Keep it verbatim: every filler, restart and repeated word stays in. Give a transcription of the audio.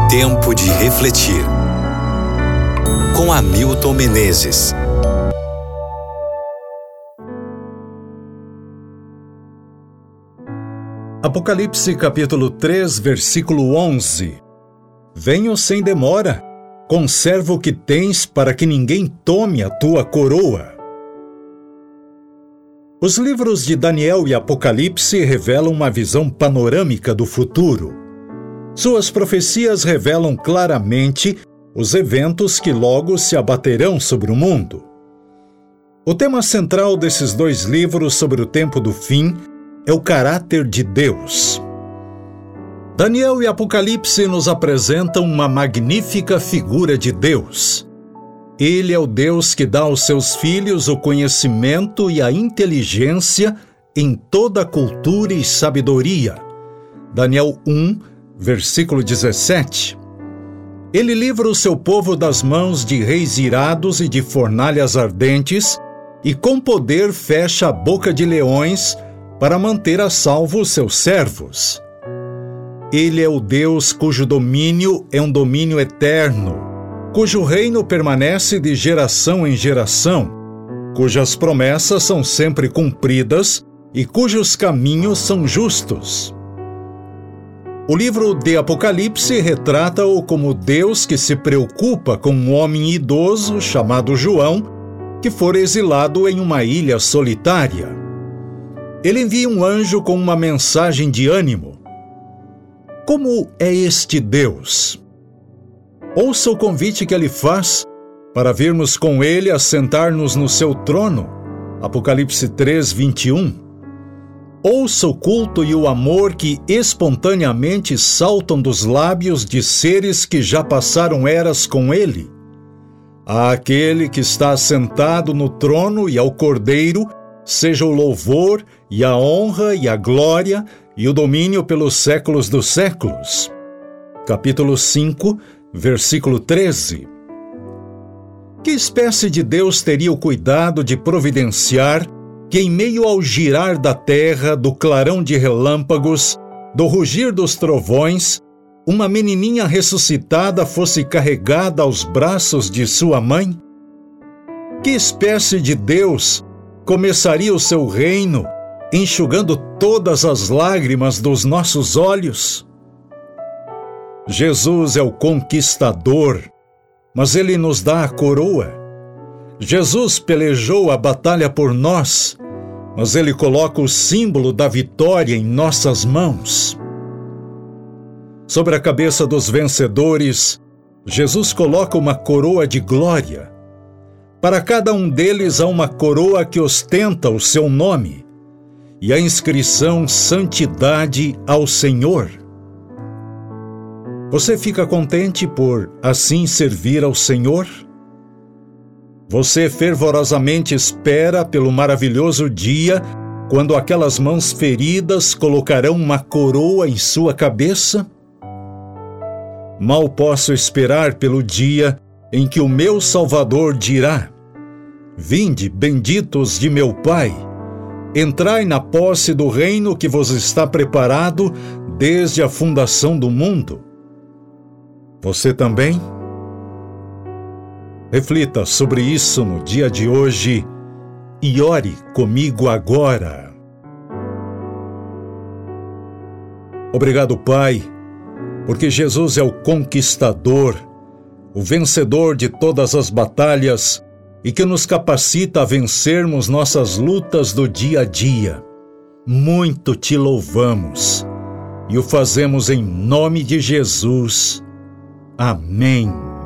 Tempo de refletir. Com Hamilton Menezes. Apocalipse capítulo três, versículo onze. Venho sem demora, conserva o que tens para que ninguém tome a tua coroa. Os livros de Daniel e Apocalipse revelam uma visão panorâmica do futuro. Suas profecias revelam claramente os eventos que logo se abaterão sobre o mundo. O tema central desses dois livros sobre o tempo do fim é o caráter de Deus. Daniel e Apocalipse nos apresentam uma magnífica figura de Deus. Ele é o Deus que dá aos seus filhos o conhecimento e a inteligência em toda a cultura e sabedoria. Daniel um, versículo dezessete. Ele livra o seu povo das mãos de reis irados e de fornalhas ardentes, e com poder fecha a boca de leões para manter a salvo os seus servos. Ele é o Deus cujo domínio é um domínio eterno, cujo reino permanece de geração em geração, cujas promessas são sempre cumpridas e cujos caminhos são justos. O livro de Apocalipse retrata-o como Deus que se preocupa com um homem idoso chamado João, que for exilado em uma ilha solitária. Ele envia um anjo com uma mensagem de ânimo. Como é este Deus? Ouça o convite que ele faz para virmos com ele assentar-nos no seu trono. Apocalipse três, vinte e um. Ouça o culto e o amor que espontaneamente saltam dos lábios de seres que já passaram eras com ele. Àquele que está assentado no trono e ao Cordeiro seja o louvor e a honra e a glória e o domínio pelos séculos dos séculos. Capítulo cinco, versículo treze. Que espécie de Deus teria o cuidado de providenciar que em meio ao girar da terra, do clarão de relâmpagos, do rugir dos trovões, uma menininha ressuscitada fosse carregada aos braços de sua mãe? Que espécie de Deus começaria o seu reino enxugando todas as lágrimas dos nossos olhos? Jesus é o conquistador, mas ele nos dá a coroa. Jesus pelejou a batalha por nós, mas ele coloca o símbolo da vitória em nossas mãos. Sobre a cabeça dos vencedores, Jesus coloca uma coroa de glória. Para cada um deles há uma coroa que ostenta o seu nome e a inscrição Santidade ao Senhor. Você fica contente por assim servir ao Senhor? Você fervorosamente espera pelo maravilhoso dia quando aquelas mãos feridas colocarão uma coroa em sua cabeça? Mal posso esperar pelo dia em que o meu Salvador dirá: Vinde, benditos de meu Pai, entrai na posse do reino que vos está preparado desde a fundação do mundo. Você também? Reflita sobre isso no dia de hoje e ore comigo agora. Obrigado, Pai, porque Jesus é o conquistador, o vencedor de todas as batalhas e que nos capacita a vencermos nossas lutas do dia a dia. Muito te louvamos e o fazemos em nome de Jesus. Amém.